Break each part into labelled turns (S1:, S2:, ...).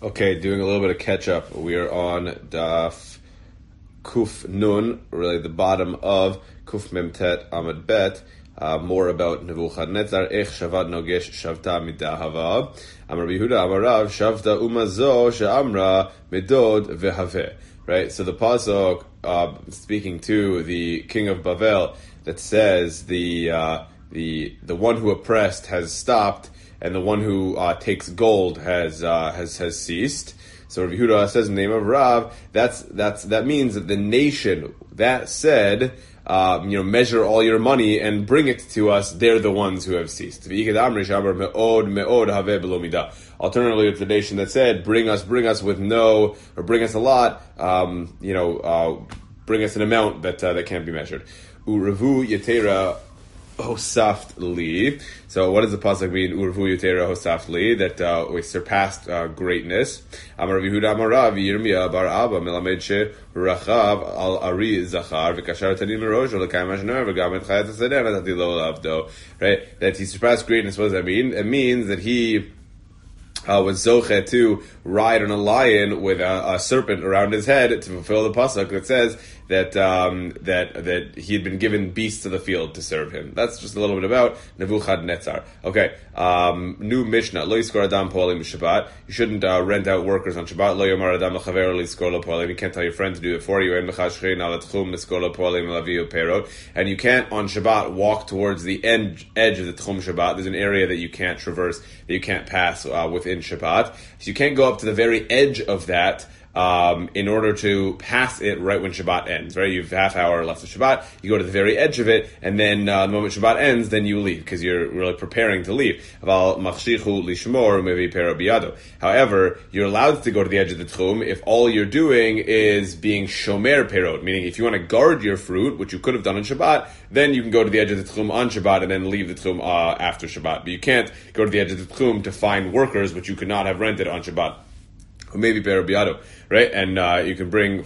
S1: Okay, doing a little bit of catch up. We are on Daf Kuf Nun, really the bottom of Kuf Memtet Amud Bet. More about Nebuchadnezzar. Ech Shavad Nogesh Shavta Midahava. Amar Yehuda Amarav Shavta Umazo She'amra Medod Vehaveh. Right. So the pasuk speaking to the king of Bavel that says the one who oppressed has stopped, and the one who takes gold has ceased. So Rav Yehuda says in the name of Rav, that means that the nation that said, measure all your money and bring it to us, they're the ones who have ceased. Alternatively, it's the nation that said, bring us with no, or bring us a lot, bring us an amount that can't be measured. Uravu Yetera Hosaft Li. So what does the pasuk mean? Urvu Yutera Hosaft Li, that we surpassed greatness. Amar Yehuda Amar Rav Yirmiyah Bar Abba Melamed She Rachav Al Ari Zachar V'Kashar Tanim Rosh L'Kayim Hashner V'Gam Et Chayat Hasadeh Natati Lo Lavdo. Right, that he surpassed greatness. What does that mean? It means that he was zoche to ride on a lion with a serpent around his head to fulfill the pasuk that says that he had been given beasts of the field to serve him. That's just a little bit about Nebuchadnezzar. Okay, new Mishnah. Lo yiskor adam po'alim b'Shabbat. You shouldn't rent out workers on Shabbat. Lo yomar adam l'chaver lo yiskor lo po'alim. You can't tell your friend to do it for you. En mechashchein al tchum yiskor lo po'alim laviu perot. And you can't on Shabbat walk towards the edge of the tchum Shabbat. There's an area that you can't traverse, that you can't pass within Shabbat. So you can't go up to the very edge of that in order to pass it right when Shabbat ends, right? You have half hour left of Shabbat, you go to the very edge of it, and then the moment Shabbat ends, then you leave, because you're really preparing to leave. However, you're allowed to go to the edge of the tchum if all you're doing is being shomer perot, meaning if you want to guard your fruit, which you could have done on Shabbat, then you can go to the edge of the tchum on Shabbat and then leave the tchum after Shabbat. But you can't go to the edge of the tchum to find workers, which you could not have rented on Shabbat. Maybe Berabiado, right? And you can bring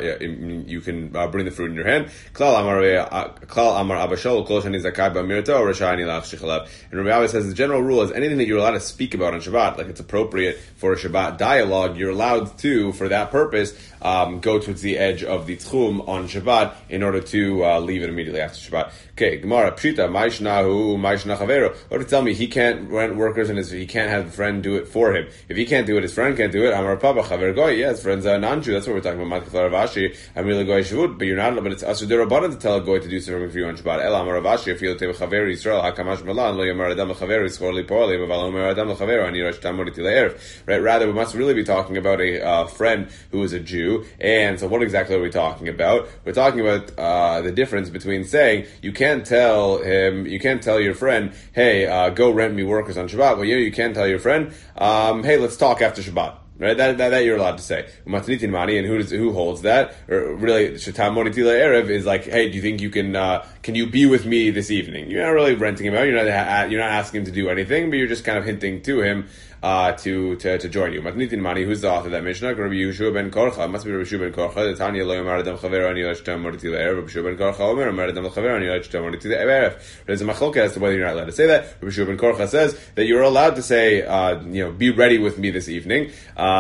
S1: the fruit in your hand. Klal Amar Abashol Kol Shani Zakai B'Mirta or Rashani Lach Shechalav. And Rabbi Abba says the general rule is anything that you're allowed to speak about on Shabbat, like it's appropriate for a Shabbat dialogue, you're allowed to, for that purpose, go towards the edge of the tchum on Shabbat in order to leave it immediately after Shabbat. Okay, Gemara Pshita Ma'ishnahu Ma'ishna Chavero. What to tell me? He can't rent workers and he can't have a friend do it for him. If he can't do it, his friend can't do it. Amar Papa Chaver Goy. Yes, friends are non-Jew. That's what we're talking about. Matkar Ravashi. I'm really Goy Shavut, but you're not. But it's Asur Derabanan to tell a Goy to do something for you on Shabbat. El Amar Ravashi. If you tell Chaver Yisrael Hakamash Malan Lo Yamar Adam Chaver Yisrael Lipoali Maval Omer Adam Chaver Ani Rosh Tamori Tile'erev. Right. Rather, we must really be talking about a friend who is a Jew. And so, what exactly are we talking about? We're talking about the difference between saying you can't tell your friend, hey, go rent me workers on Shabbat. Well, you can't tell your friend, hey, let's talk after Shabbat. Right, that you're allowed to say. Matnitin mani, and who holds that? Or really, shatam monitila erev is like, hey, do you think you can you be with me this evening? You're not really renting him out. You're not asking him to do anything, but you're just kind of hinting to him to join you. Matnitin mani, who's the author of that Mishnah? Rabbi Yehoshua ben Korcha. It must be Rabbi Yehoshua ben Korcha. The Tanya lo yomar adam chaver ani shatam monitila erev. Rabbi Yehoshua ben Korcha omer yomar adam chaver ani shatam monitila erev. There's a machlokes as to whether you're not allowed to say that. Rabbi Yehoshua ben Korcha says that you're allowed to say, be ready with me this evening.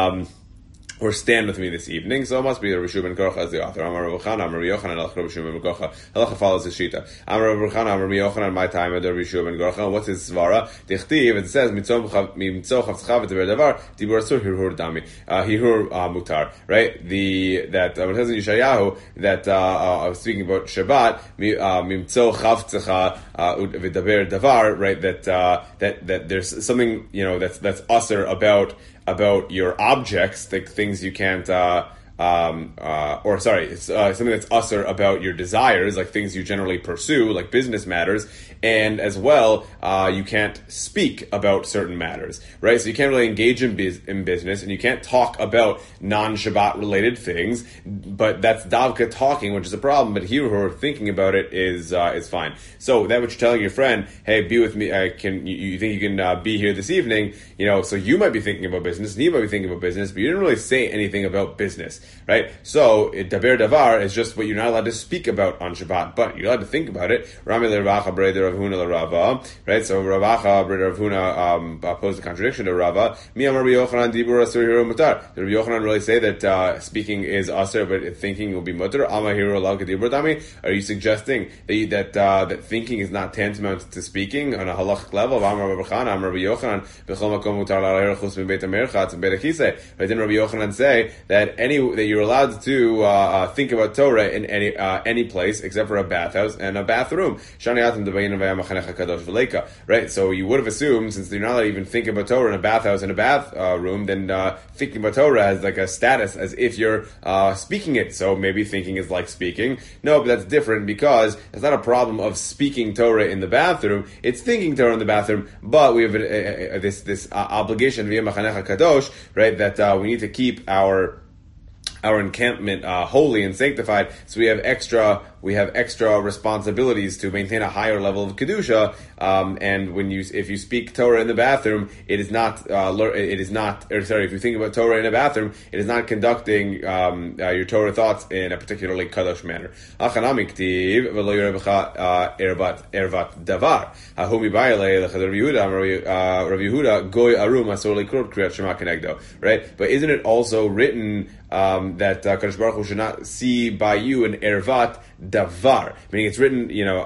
S1: Or stand with me this evening. So it must be Rabbi Yehoshua ben Korcha as the author. Amar Rav Chana, Amar Rabbi Yochanan, Rabbi Yehoshua ben Korcha. Halacha follows his shita. Amar Rav Chana, Amar Rabbi Yochanan, my time at Rabbi Yehoshua ben Korcha. What's his svara? Dichtiv, it says, Mitzoch chavtzcha v'teber davar, dibur asur hirhur dami. Hirhur mutar. Right? It says in Yeshayahu, that, I was speaking about Shabbat, Mimtzoch chavtzcha v'teber davar, right? That there's something, that's usher about your objects, like things you can't, it's something that's usher about your desires, like things you generally pursue, like business matters, and as well, you can't speak about certain matters, right? So you can't really engage in business, and you can't talk about non-Shabbat related things, but that's davka talking, which is a problem, but here who are thinking about it is fine. So that what you're telling your friend, hey, be with me, you think you can be here this evening, so you might be thinking about business, and he might be thinking about business, but you didn't really say anything about business. right? So daber davar is just what you're not allowed to speak about on Shabbat, but you're allowed to think about it. Rami l'Ravacha breder Rav Huna l'Rava, right? So Ravacha breder Rav Huna opposed the contradiction to Rava. Mi amar Rabbi Yochanan dibur asur hiro mutar. Did Rabbi Yochanan really say that speaking is asur, but thinking will be mutar? Ama hiro lau kedibur dami. Are you suggesting that thinking is not tantamount to speaking on a halachic level? Amar Rabbi Chana, Amar Rabbi Yochanan, b'chol makom mutar la'aleh chus min beit hamerchatz and beit hakisei. Right? Didn't Rabbi Yochanan say that you're allowed to think about Torah in any place except for a bathhouse and a bathroom? Right? So you would have assumed, since you're not allowed to even think about Torah in a bathhouse and a bathroom, then thinking about Torah has like a status as if you're speaking it. So maybe thinking is like speaking. No, but that's different, because it's not a problem of speaking Torah in the bathroom. It's thinking Torah in the bathroom, but we have this obligation via Machanecha Kadosh, right? That we need to keep our encampment holy and sanctified. So we have extra responsibilities to maintain a higher level of kedusha. And if you speak Torah in the bathroom, if you think about Torah in a bathroom, it is not conducting your Torah thoughts in a particularly kadosh manner. Achanami ktiv v'lo yirebecha ervat davar. Hahumi b'ayalei l'chad Rav Yehuda goy arum asor likrot kriyat shema kenegdo. Right? But isn't it also written that Kadosh Baruch Hu should not see by you an ervat davar? Meaning it's written,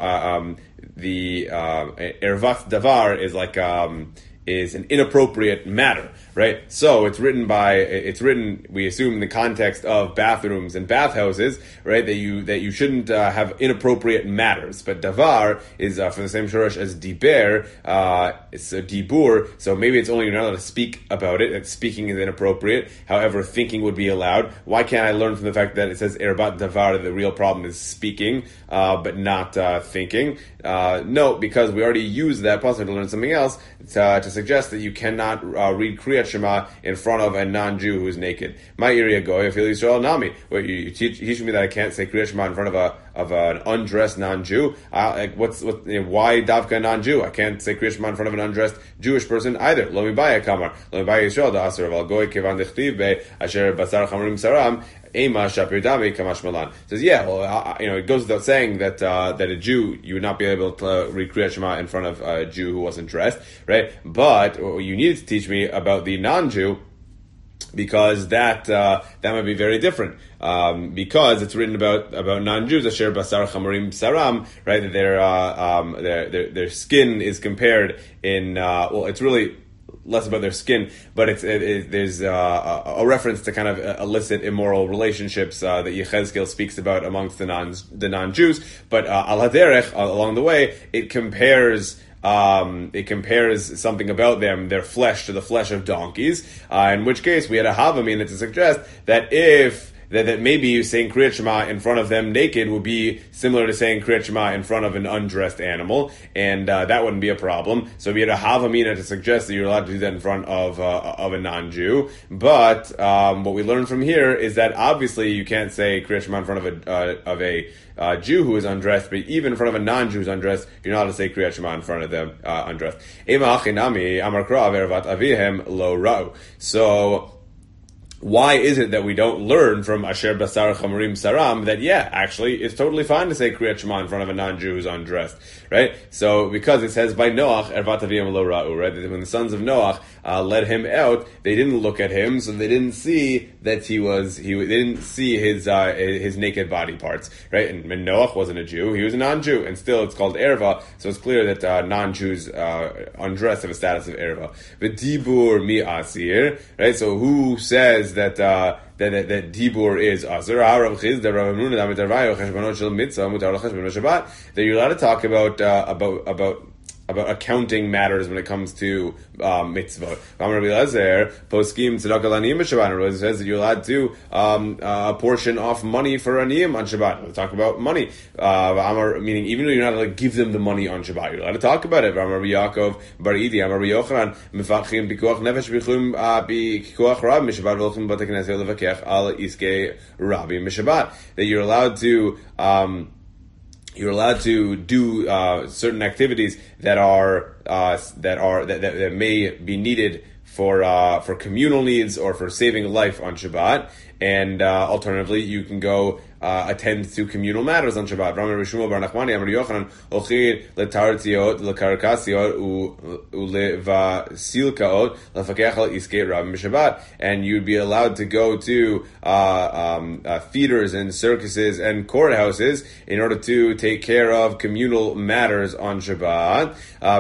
S1: the ervat davar is like is an inappropriate matter, right? So it's written, we assume, in the context of bathrooms and bathhouses, right? That you shouldn't have inappropriate matters. But davar is from the same shorosh as diber. It's a dibur. So maybe it's only you're not allowed to speak about it. That speaking is inappropriate. However, thinking would be allowed. Why can't I learn from the fact that it says erbat davar that the real problem is speaking, but not thinking? No, because we already used that pasuk to learn something else to suggest that you cannot read Kriyat Shema in front of a non-Jew who is naked. My area goy, Afil Yisrael Nami. Where you teach me that I can't say Kriyat Shema in front of an undressed non-Jew. Why davka a non-Jew? I can't say Kriyat Shema in front of an undressed Jewish person either. Lo mibaya kamar. Lo mibaya Yisrael da aser aval goy kevan dechtiv be asher basar chamurim saram. Ema Shapir Dami Kamash Malan says, it goes without saying that a Jew, you would not be able to read Kriyat Shema in front of a Jew who wasn't dressed, right? But you needed to teach me about the non-Jew, because that might be very different. Because it's written about non-Jews, Asher Basar Chamurim Saram, right? That their skin is compared in it's really less about their skin, but there's a reference to kind of illicit, immoral relationships that Yechezkel speaks about amongst the non-Jews. But al haderech, along the way, it compares something about them, their flesh, to the flesh of donkeys. In which case, we had a Havamina to suggest that that maybe saying Kriyat Shema in front of them naked would be similar to saying Kriyat Shema in front of an undressed animal, and that wouldn't be a problem. So we had a Havamina to suggest that you're allowed to do that in front of a non-Jew. But what we learned from here is that obviously you can't say Kriyat Shema in front of a Jew who is undressed, but even in front of a non-Jew who's undressed, you're not allowed to say Kriyat Shema in front of them undressed. So why is it that we don't learn from Asher Basar Chamurim Saram that, actually, it's totally fine to say Kriyat Shema in front of a non-Jew who's undressed, right? So, because it says by Noach, Ervat Aviyam Lo Ra'u, right? That when the sons of Noach led him out, they didn't look at him, so they didn't see that they didn't see his naked body parts, right? And Noach wasn't a Jew, he was a non-Jew, and still it's called Erva, so it's clear that non-Jews undressed have a status of Erva. V'dibur mi asir, right? So who says that dibur is asur? That you're allowed to talk about accounting matters when it comes to mitzvot. It says that you're allowed to portion off money for aniyim on Shabbat. We'll talk about money. Meaning, even though you're not allowed to give them the money on Shabbat, you're allowed to talk about it. Amar Yaakov Bar Idi, Amar Yochanan, mefachim pikuach nefesh b'chum pikuach rab mishabat v'olchim b'tei knesset levakech al iskei rabbi mishabat. That you're allowed to do certain activities that may be needed for communal needs or for saving life on Shabbat. And alternatively, you can go attend to communal matters on Shabbat. And you'd be allowed to go to theaters and circuses and courthouses in order to take care of communal matters on Shabbat.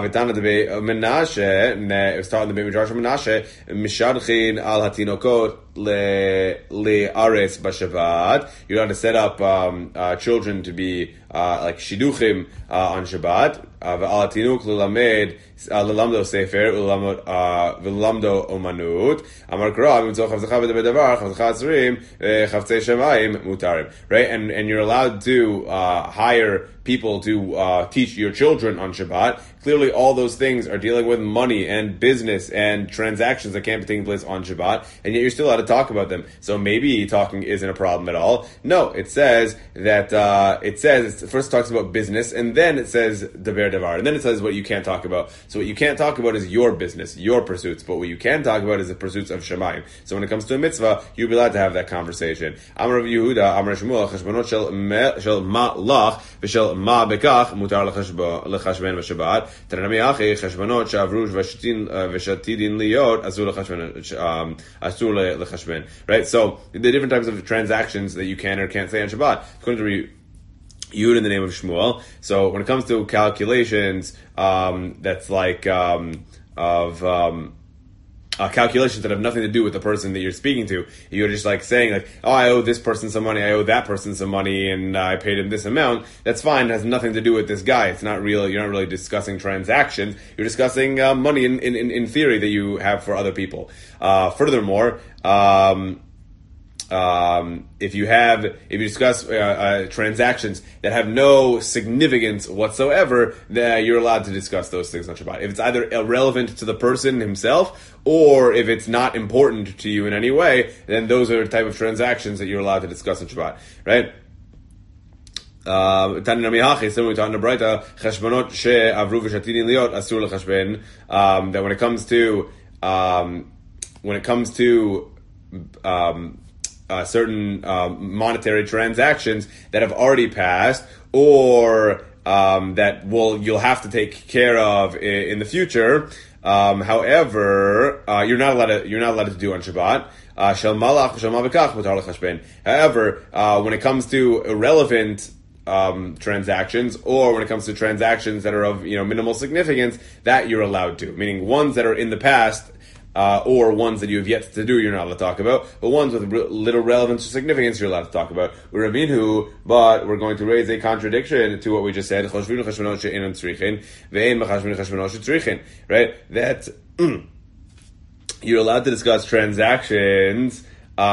S1: It was taught in the Beit Midrash of Menashe, Mishadchin al hatinokot le'aretz b'Shabbat. You're allowed to set up children to be like shiduchim on Shabbat. V'al hatinuk l'lamed l'lamdo sefer v'lamdo omanut. Amar Kra b'mitzoch chavzecha v'debedavar chavzecha atzrim chavtzei shemayim mutarim. Right, and you're allowed to hire people to teach your children on Shabbat. Clearly, all those things are dealing with money and business and transactions that can't be taking place on Shabbat, and yet you're still allowed to talk about them. So maybe talking isn't a problem at all. No, it says that it first talks about business, and then it says deber davar, and then it says what you can't talk about. So what you can't talk about is your business, your pursuits, but what you can talk about is the pursuits of Shemayim. So when it comes to a mitzvah, you'll be allowed to have that conversation. Amar Rav Yehuda, Amar Shmuel, cheshbonot shel ma'lach v'shel ma bekach mutar lechashben v'Shabbat. Tanami achi cheshbonot shavru v'shatidin liot asur lechashben. Right. So the different types of transactions that you can or can't say on Shabbat. According to Yud in the name of Shmuel. So when it comes to calculations, that's like calculations that have nothing to do with the person that you're speaking to. You're just like saying like, oh, I owe this person some money, I owe that person some money, and I paid him this amount. That's fine. It has nothing to do with this guy. It's not real. You're not really discussing transactions. You're discussing money in theory that you have for other people. Furthermore, if you discuss transactions that have no significance whatsoever, then you're allowed to discuss those things on Shabbat. If it's either irrelevant to the person himself, or if it's not important to you in any way, then those are the type of transactions that you're allowed to discuss on Shabbat, right? That when it comes to certain monetary transactions that have already passed, or that you'll have to take care of in the future. However, you're not allowed to do on Shabbat. However, when it comes to irrelevant transactions, or when it comes to transactions that are of minimal significance, that you're allowed to. Meaning ones that are in the past. Or ones that you have yet to do, you're not allowed to talk about. But ones with little relevance or significance, you're allowed to talk about. But we're going to raise a contradiction to what we just said. Right? That you're allowed to discuss transactions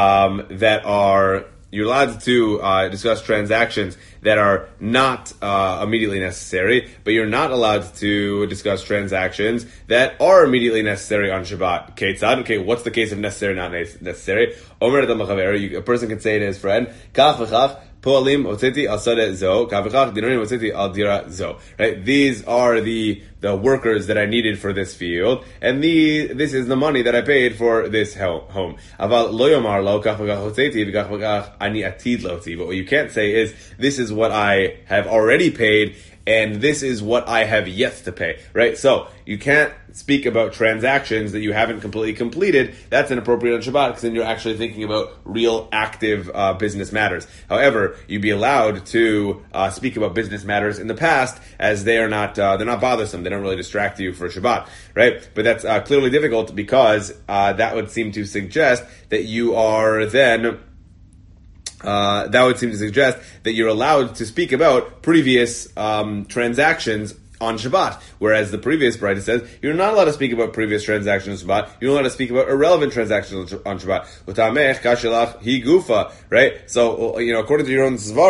S1: you're allowed to discuss transactions that are not immediately necessary, but you're not allowed to discuss transactions that are immediately necessary on Shabbat. Okay, what's the case of necessary, not necessary? A person can say to his friend, Kach v'chach, po'alim otzeti al sadeh zo, kach v'chach dinarim otzeti al dira zo. Right? These are the workers that I needed for this field, and this is the money that I paid for this home. Aval lo yomar lo kach v'chach otzeti v'kach v'chach ani atid lotzi. But what you can't say is, this is what I have already paid, and this is what I have yet to pay, right? So you can't speak about transactions that you haven't completely completed. That's inappropriate on Shabbat, because then you're actually thinking about real active business matters. However, you'd be allowed to speak about business matters in the past, as they're not bothersome. They don't really distract you for Shabbat, right? But that's clearly difficult, because that would seem to suggest that you are then. That would seem to suggest that you're allowed to speak about previous transactions on Shabbat, whereas the previous brayta says you're not allowed to speak about previous transactions on Shabbat. You're not allowed to speak about irrelevant transactions on Shabbat. Utamech kashelach hi gufa, right? So according to your own svara,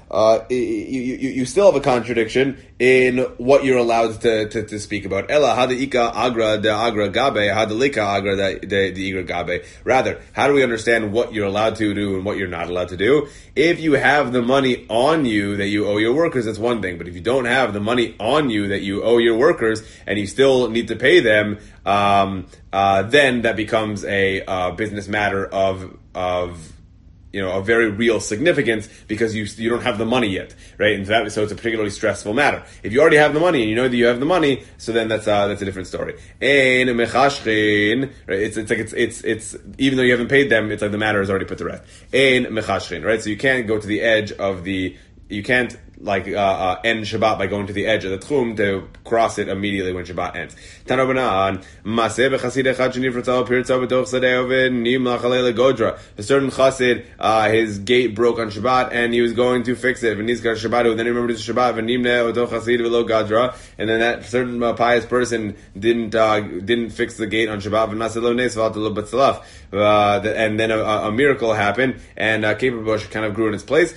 S1: you still have a contradiction in what you're allowed to speak about. Ella hadaika agra de agra gabe hadalika agra de igra gabe. Rather, how do we understand what you're allowed to do and what you're not allowed to do? If you have the money on you that you owe your workers, that's one thing. But if you don't have the money on you that you owe your workers and you still need to pay them, then that becomes a business matter of a very real significance because you don't have the money yet, right? And so it's a particularly stressful matter. If you already have the money and you know that you have the money, so then that's a different story. Ein mechashchin, right? It's even though you haven't paid them, it's like the matter is already put to rest. Ein mechashchin, right? So you can't go to the edge of you can't end Shabbat by going to the edge of the tchum to cross it immediately when Shabbat ends. A certain chassid, his gate broke on Shabbat and he was going to fix it. Then he remembered his Shabbat, and then that certain pious person didn't fix the gate on Shabbat, and then a miracle happened and a caper bush kind of grew in its place.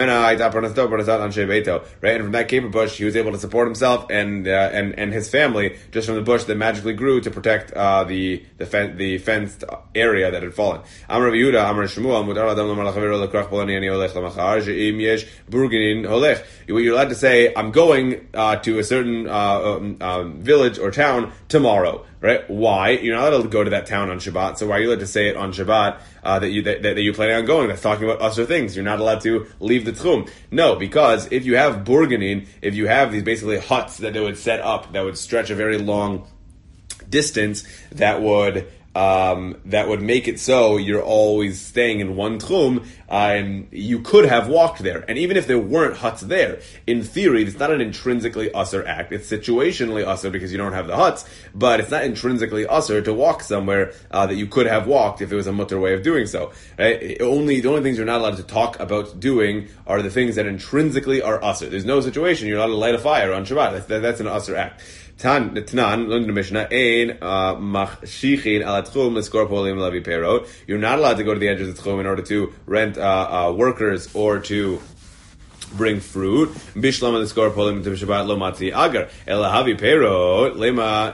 S1: Right, and from that caper bush, he was able to support himself and his family just from the bush that magically grew to protect the fenced area that had fallen. Amar Rav Yehuda, Amar Shmuel, Mutar Adam Lomar Lachavero Lekrach Polani Ani Olech Lamachar She'im Yesh Burginin Holech. You're allowed to say, I'm going to a certain village or town tomorrow. Right? Why? You're not allowed to go to that town on Shabbat, so why are you allowed to say it on Shabbat that you're planning on going? That's talking about usher things. You're not allowed to leave the tchum. No, because if you have burganin, if you have these basically huts that they would set up that would stretch a very long distance, that would make it so you're always staying in one tchum, and you could have walked there. And even if there weren't huts there, in theory, it's not an intrinsically usher act. It's situationally usher because you don't have the huts, but it's not intrinsically usher to walk somewhere that you could have walked if it was a mutter way of doing so. Right? The only things you're not allowed to talk about doing are the things that intrinsically are usher. There's no situation you're allowed to light a fire on Shabbat. That's an usher act. Tanan, learn the Mishnah, ein machshichin al tchum l'skor polim lavi perot. You're not allowed to go to the edge of the tchum in order to rent workers or to bring fruit. Bishlam l'skor polim to Shabbat lo matzi agar el havi perot lema.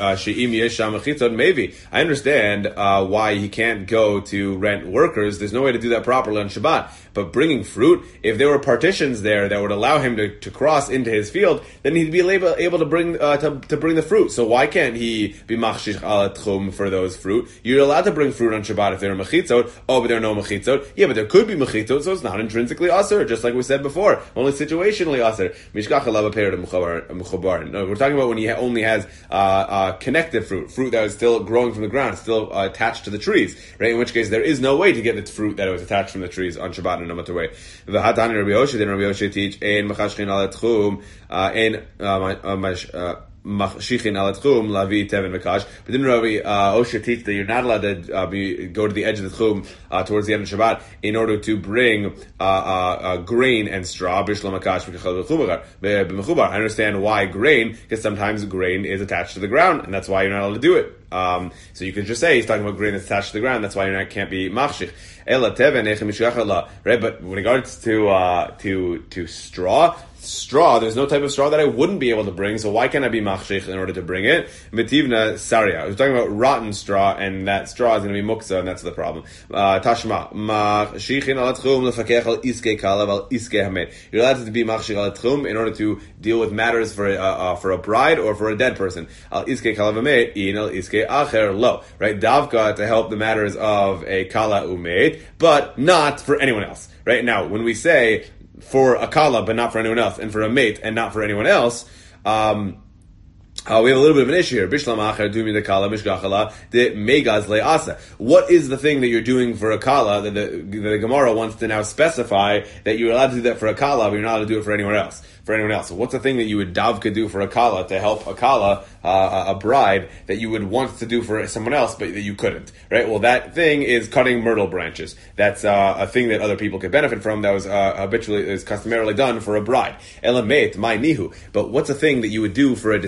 S1: Maybe I understand why he can't go to rent workers. There's no way to do that properly on Shabbat. But bringing fruit, if there were partitions there that would allow him to cross into his field, then he'd be able to bring to bring the fruit. So why can't he be machshich al tchum for those fruit? You're allowed to bring fruit on Shabbat if there are mechitzot. Oh, but there are no mechitzot. Yeah, but there could be mechitzot, so it's not intrinsically aser, just like we said before. Only situationally aser. Mishkach alav pered mechubar. No, we're talking about when he only has connected fruit that is still growing from the ground, still attached to the trees, right? In which case, there is no way to get the fruit that was attached from the trees on Shabbat in a mutter way. V'hatani Rabbi Yoshi, then Rabbi Yoshi teach ein machashchin al tchum ein machshichin al tchum lavi teven v'kash. But didn't Rabbi Osha teach that you're not allowed to go to the edge of the tchum towards the end of Shabbat in order to bring grain and straw? Bishlam akash v'chubar. I understand why grain, because sometimes grain is attached to the ground, and that's why you're not allowed to do it. So you could just say he's talking about grain that's attached to the ground. That's why can't be machshich. Right? But when regards to straw, there's no type of straw that I wouldn't be able to bring. So why can't I be machshich in order to bring it? Metivna saria. We're talking about rotten straw, and that straw is going to be muksa, and that's the problem. Tashma machshichin al tchum lefakech al iske kalav al iske hamet. You're allowed to be machshich al tchum in order to deal with matters for a bride or for a dead person. Al iske kalav hamet in al iske acher lo. Right? Davka to help the matters of a kala umet, but not for anyone else. Right? Now, when we say for a kala, but not for anyone else, and for a mate, and not for anyone else, we have a little bit of an issue here. Bishlam acher dumi de kala mishgachala de megaz le'asa. What is the thing that you're doing for a kala that the Gemara wants to now specify that you're allowed to do that for a kala, but you're not allowed to do it for anyone else? So what's the thing that you would davka do for a kala to help a kala, a bride, that you would want to do for someone else, but that you couldn't? Right? Well, that thing is cutting myrtle branches. That's a thing that other people could benefit from. That was customarily done for a bride. Elamet, my nihu. But what's a thing that you would do for a deceased person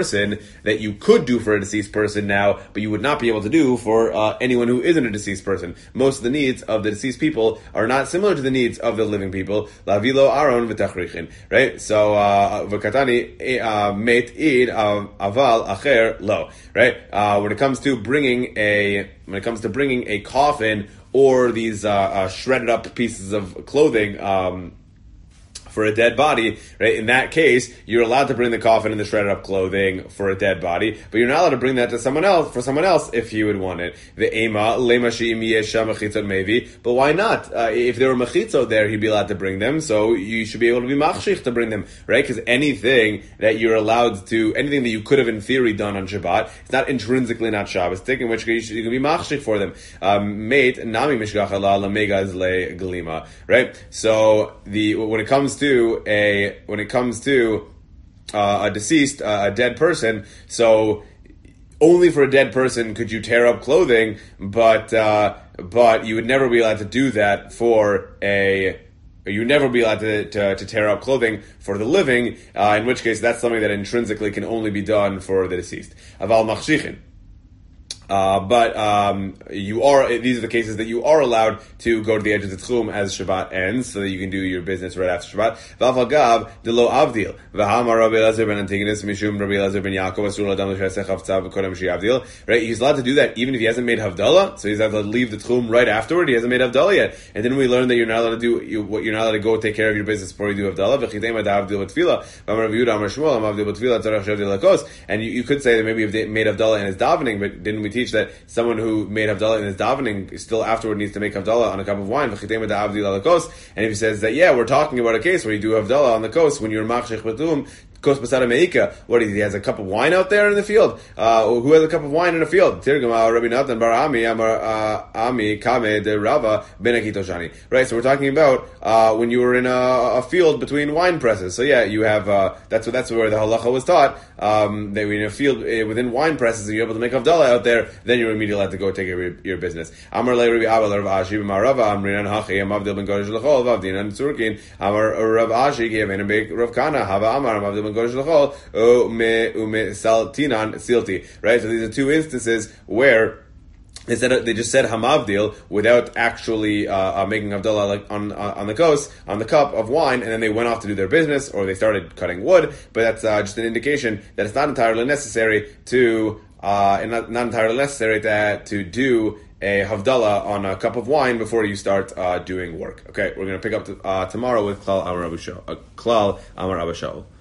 S1: person that you could do for a deceased person now, but you would not be able to do for anyone who isn't a deceased person. Most of the needs of the deceased people are not similar to the needs of the living people. Lavilo aron v'tachrichin, right? So v'katani met id aval acher lo, right? When it comes to bringing a coffin or these shredded up pieces of clothing for a dead body, right? In that case, you're allowed to bring the coffin and the shredded up clothing for a dead body, but you're not allowed to bring that to someone else if you would want it. The ema lema she'im yesha mechitzot mevi, but why not? If there were mechitzot there, he'd be allowed to bring them, so you should be able to be machshich to bring them, right? Because anything that you could have in theory done on Shabbat, it's not intrinsically not Shabbos. In which case you can be machshich for them. Mate nami mishgacha la lamegaz le galima, right? So when it comes to a deceased, a dead person, so only for a dead person could you tear up clothing, but you would never be allowed to do that you would never be allowed to tear up clothing for the living, in which case that's something that intrinsically can only be done for the deceased. Aval machshichin. These are the cases that you are allowed to go to the edge of the tchum as Shabbat ends, so that you can do your business right after Shabbat. V'avagav delo avdil. V'hamar Rabbi Elazar ben Antigonus mishum Rabbi Elazar ben Yaakov asur l'adam l'shasech havtzav v'kodem she'avdil. Right, he's allowed to do that even if he hasn't made havdalah. So he's allowed to leave the tchum right afterward. He hasn't made havdalah yet, and then we learn that you're not allowed to you're not allowed to go take care of your business before you do havdalah. V'chitema da'avdil b'tefila. V'amar Rabbi Yehuda amar Shmuel amavdil b'tefila tzarech shavdil lakos. And you could say that maybe he made havdalah in his davening, but didn't we teach that someone who made Havdalah in his davening still afterward needs to make Havdalah on a cup of wine? And if he says that, yeah, we're talking about a case where you do Havdalah on the coast when you're machshech betum, Kos Basara Meika. What is he? Has a cup of wine out there in the field? Who has a cup of wine in a field? Tirgama Rabbi Natan Bar Ami Amar Ami Kame de Rava Ben Akitoshani. Right. So we're talking about when you were in a field between wine presses. So yeah, you have that's where the halacha was taught. That when in a field within wine presses, and you're able to make Havdalah out there, then you're immediately allowed to go take care of your business. Amar Le Rabbi Abel Rav Ashi B'Marava Amrinan Hachi Amavdil Ben Kodesh L'Chol Vavdinan Tzurkin Amar Rav Ashi gave in a big Rav Kana Hava Amar Amavdil Ben Kodesh L'Chol Ume Saltinan Silti. Right. So these are two instances where they just said Hamavdil without actually making Havdalah like on the coast, on the cup of wine, and then they went off to do their business, or they started cutting wood. But that's just an indication that it's not entirely necessary to do a Havdalah on a cup of wine before you start doing work. Okay, we're going to pick up tomorrow with Klal Amar Abba Shaul.